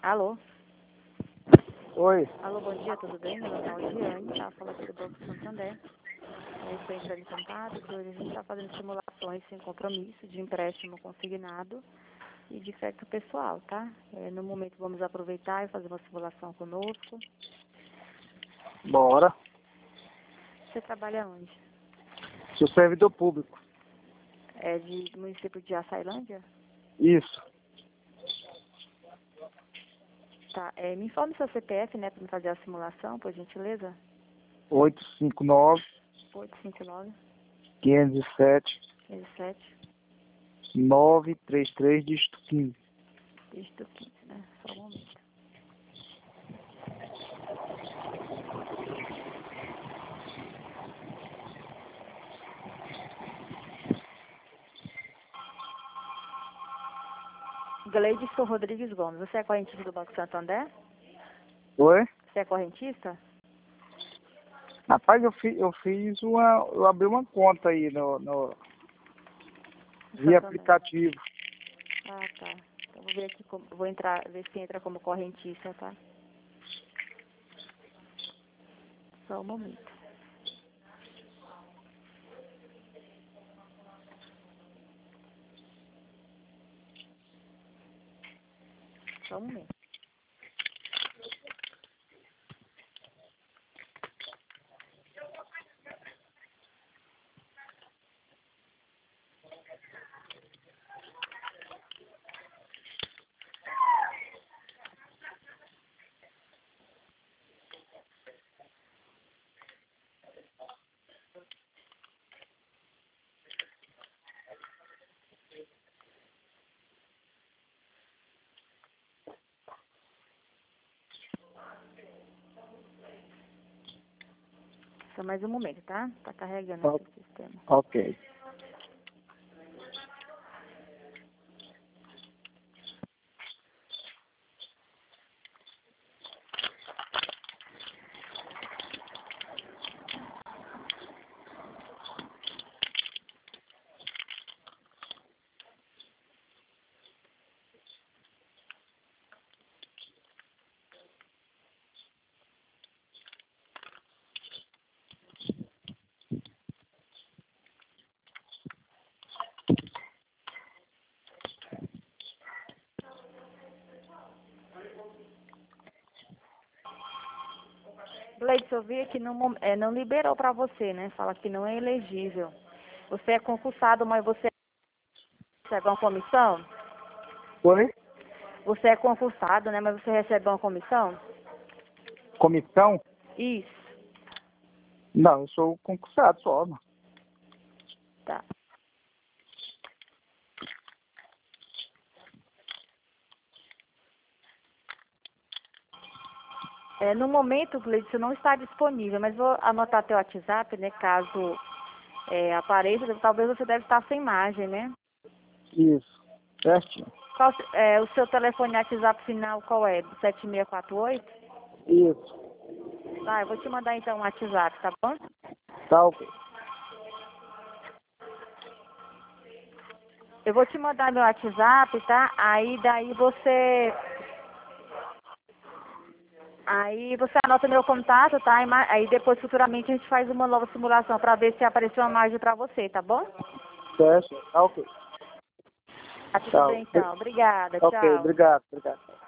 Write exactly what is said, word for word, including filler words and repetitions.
Alô? Oi. Alô, bom dia, tudo bem? Meu nome é Aldiane, tá? Fala aqui do Banco Santander. Eu estou entrando em contato que hoje a gente está fazendo simulações sem compromisso de empréstimo consignado e de crédito pessoal, tá? É, no momento vamos aproveitar e fazer uma simulação conosco. Bora. Você trabalha onde? Sou servidor público. É de do município de Açailândia? Isso. Tá, é, me informe seu C P F, né, para me fazer a simulação, por gentileza. oito cinco nove, oito cinco nove, quinhentos e sete, quinze sete, nove três três, dígito quinze. dígito quinze, né? Só um momento. Gleidson Rodrigues Gomes, você é correntista do Banco Santander? Oi? Você é correntista? Rapaz, eu fiz, eu fiz uma. Eu abri uma conta aí no, no via Santander. aplicativo. Ah, tá. Então vou ver aqui, como, vou entrar, ver se entra como correntista, tá? Só um momento. Só um momento. Só mais um momento, tá? Tá carregando O- aqui o sistema. Ok. Gleidson, eu vi que não, mom- é, não liberou pra você, né? Fala que não é elegível. Você é concursado, mas você recebe uma comissão? Oi? Você é concursado, né? Mas você recebe uma comissão? Comissão? Isso. Não, eu sou concursado só. Mano. Tá. É, no momento, Gleidson, não está disponível, mas vou anotar teu WhatsApp, né? Caso é, apareça, talvez você deve estar sem imagem, né? Isso. Certinho. Qual, é, o seu telefone WhatsApp final qual é? sete seis quatro oito? Isso. Tá, eu vou te mandar então um WhatsApp, tá bom? Tá ok. Eu vou te mandar meu WhatsApp, tá? Aí daí você... Aí você anota meu contato, tá? Aí ma- Aí depois, futuramente, a gente faz uma nova simulação pra ver se apareceu uma margem pra você, tá bom? Certo. Tá ok. Tá tudo Tchau. bem, então. Obrigada. Ok, Tchau. obrigado, obrigado.